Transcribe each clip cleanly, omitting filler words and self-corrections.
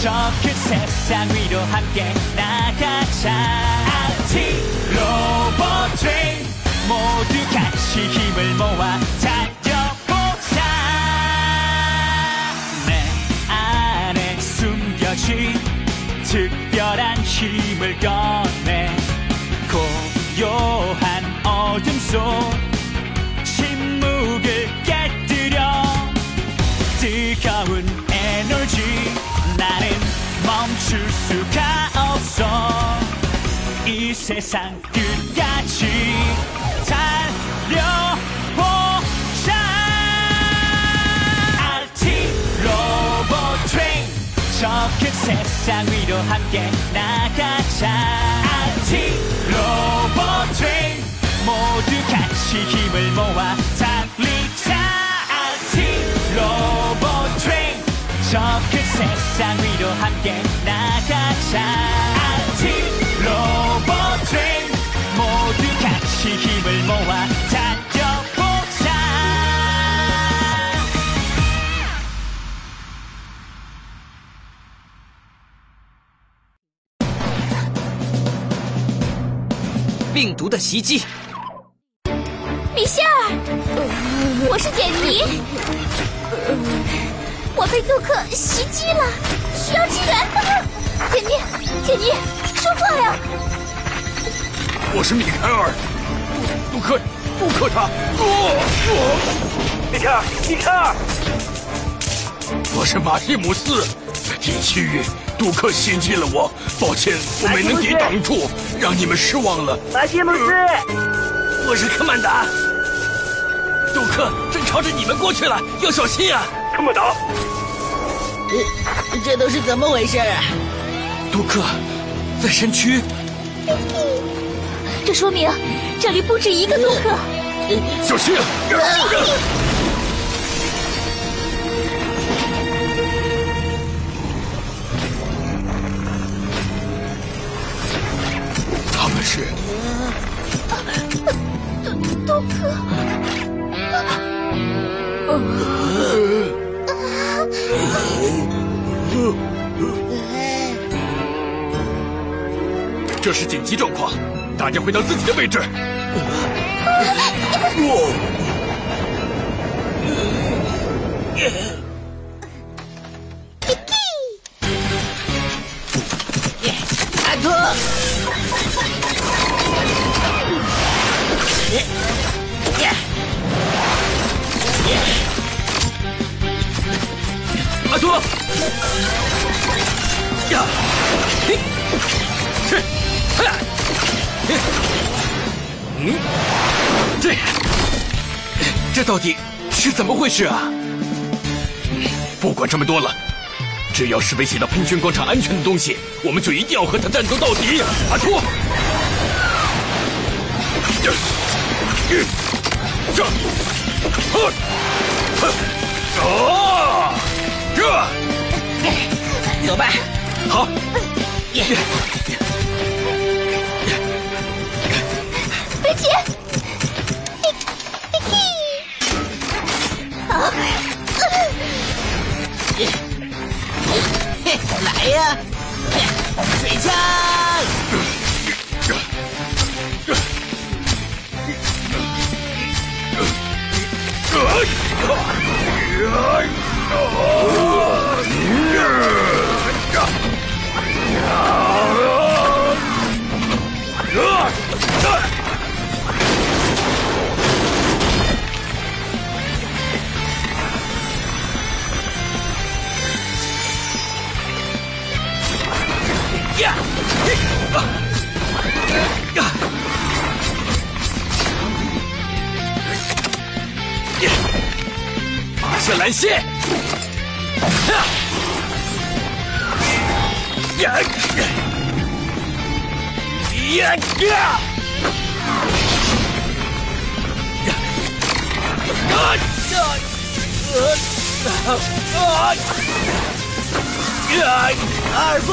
저 큰 세상 위로 함께 나가자. RT 로봇 트레인 모두 같이 힘을 모아 달려보자. 내 안에 숨겨진 특별한 힘을 꺼내 고요한 어둠 속 침묵을 깨뜨려 뜨거운 에너지 나는 멈출 수가 없어. 이 세상 끝까지 달려보자. RT 로봇 트레인 저 큰 세상 위로 함께 나가자. RT 로봇 트레인 모두 같이 힘을 모아 달리자. RT 로봇 트레인 저 큰 세상 위로 함께 나가자. RT 로봇 트레인 모두 같이 힘을 모아 달려보자. 病毒的袭击。 米歇尔，我是简妮，我被杜克袭击了，需要支援。简妮，说话呀！ 我是米凯尔，杜克他，米凯尔，我是马蒂姆斯。第7域，杜克袭击了我，抱歉，我没能抵挡住，让你们失望了。 马蒂姆斯， 我是科曼达。杜克正朝着你们过去了，要小心啊！ 科曼达， 这都是怎么回事啊？ 杜克在山区， 这说明这里不止一个杜克。 小心！他们是杜克。 这是紧急状况，大家回到自己的位置。 阿托， 阿托，呀，这到底是怎么回事啊？不管这么多了，只要是威胁到喷泉广场安全的东西，我们就一定要和他战斗到底。阿托， 走吧。 好。 别急， 来呀，水枪！ 发射蓝线！ 阿尔夫，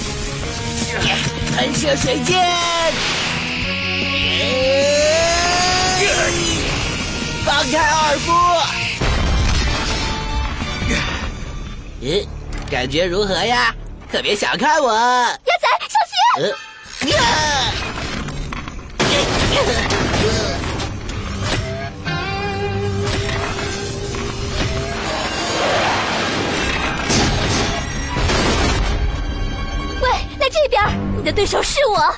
喷射水箭！放开阿尔夫！感觉如何呀？ 可别小看我。 鸭仔，小心！喂，来这边，你的对手是我。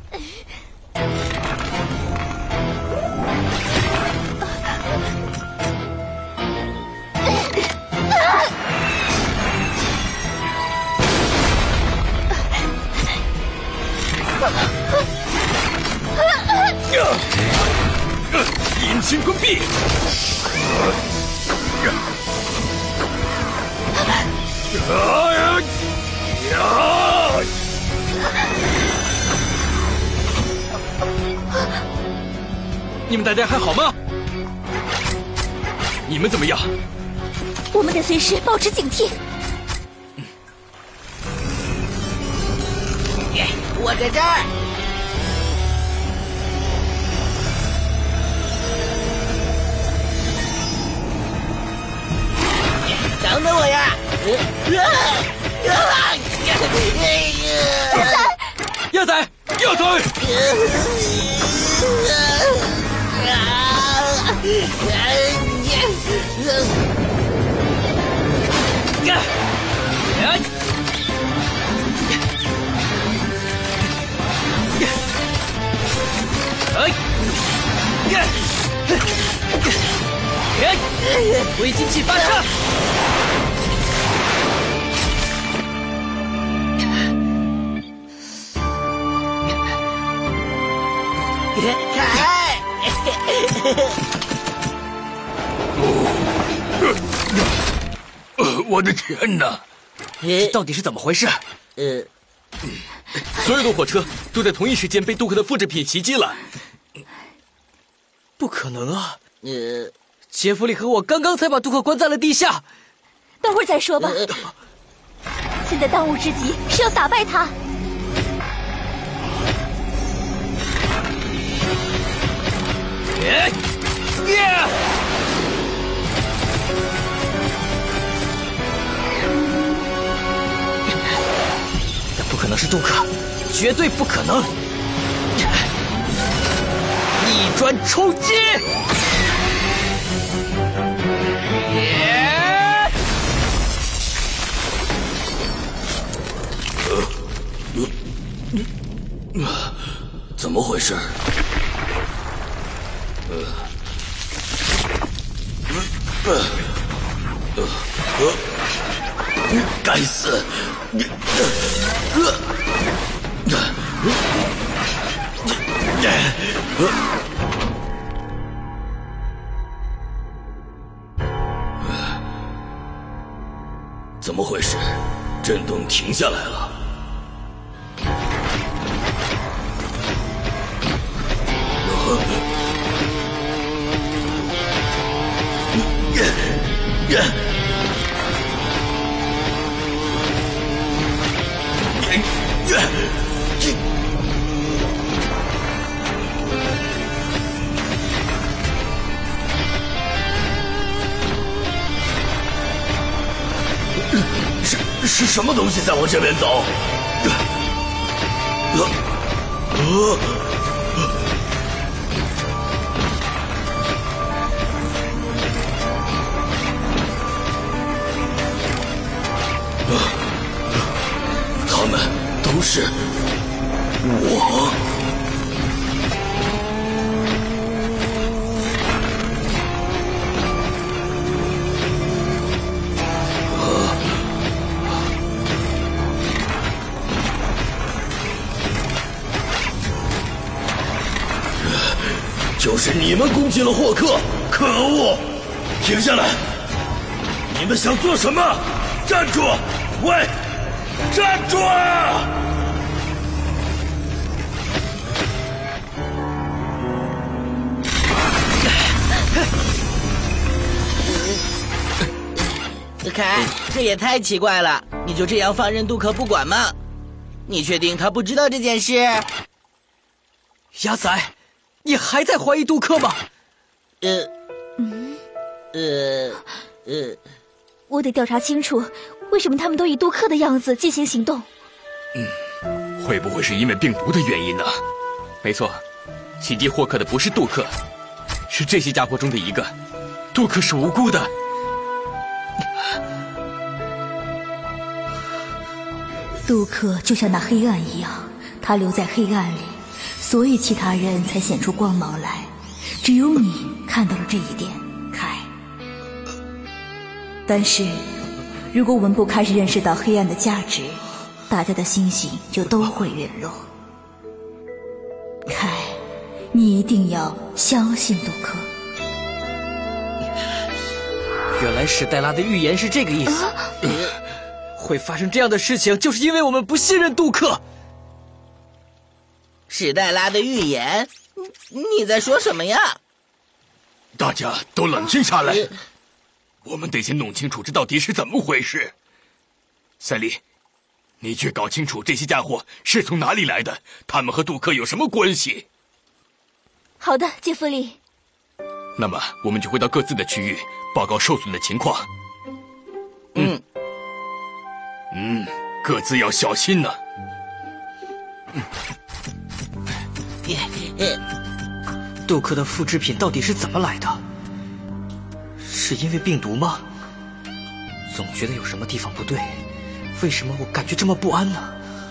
引擎关闭。 你们大家还好吗？你们怎么样？ 我们得随时保持警惕。 我在这儿。等等我呀！ 鸭仔， 鸭仔！ 微机器发射！ 开！ 我的天哪！ 这到底是怎么回事？所有的火车都在同一时间被杜克的复制品袭击了。不可能啊！杰弗里和我刚刚才把杜克关在了地下。 等会儿再说吧。现在当务之急是要打败他。 那不可能是杜克，绝对不可能！逆转冲击！ 怎么回事？该死！怎么回事？震动停下来了。是什么东西在往这边走？他们都是我。就是你们攻击了霍克，可恶！停下来！你们想做什么？站住！喂，站住啊！ 凯，这也太奇怪了！你就这样放任杜克不管吗？你确定他不知道这件事？ 鸭仔，你还在怀疑杜克吗？ 我得调查清楚为什么他们都以杜克的样子进行行动？ 会不会是因为病毒的原因呢？ 没错，袭击霍克的不是杜克，是这些家伙中的一个。杜克是无辜的。 杜克就像那黑暗一样，他留在黑暗里，所以其他人才显出光芒来。只有你看到了这一点，凯。但是，如果我们不开始认识到黑暗的价值，大家的心性就都会陨落。凯，你一定要相信杜克。 原来史黛拉的预言是这个意思。会发生这样的事情，就是因为我们不信任杜克。 史黛拉的预言？你在说什么呀？ 大家都冷静下来，我们得先弄清楚这到底是怎么回事。赛利，你去搞清楚这些家伙是从哪里来的，他们和杜克有什么关系。 好的，杰弗里。 那么我们就回到各自的区域，报告受损的情况。各自要小心呢。 杜克的复制品到底是怎么来的？是因为病毒吗？总觉得有什么地方不对，为什么我感觉这么不安呢？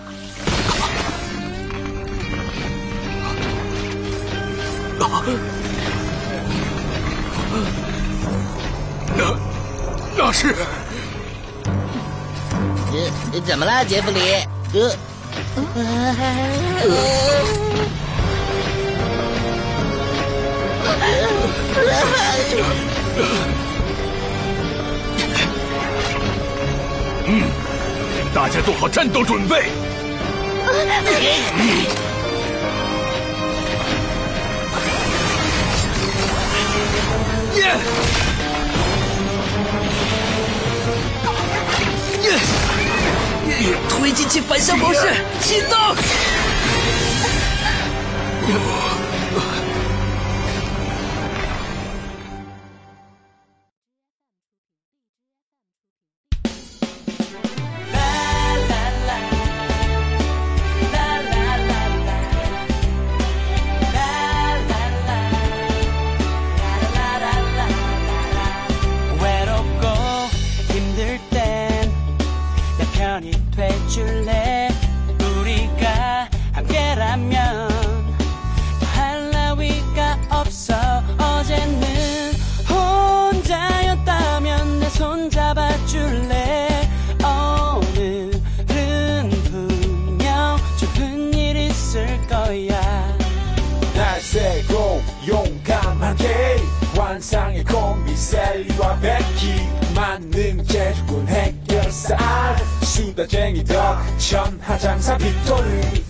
那是怎么了，杰弗里？ 大家做好战斗准备。 推进器反向模式启动。 돼줄래 우리가 함께라면 더 할 나위가 없어 어제는 혼자였다면 내 손 잡아줄래 오늘은 분명 좋은 일 있을 거야 날새고 용감하게 환상의 콤비 셀리와 베키 만능 재주꾼 해결사 수다쟁이 덕 천하장사 빅토르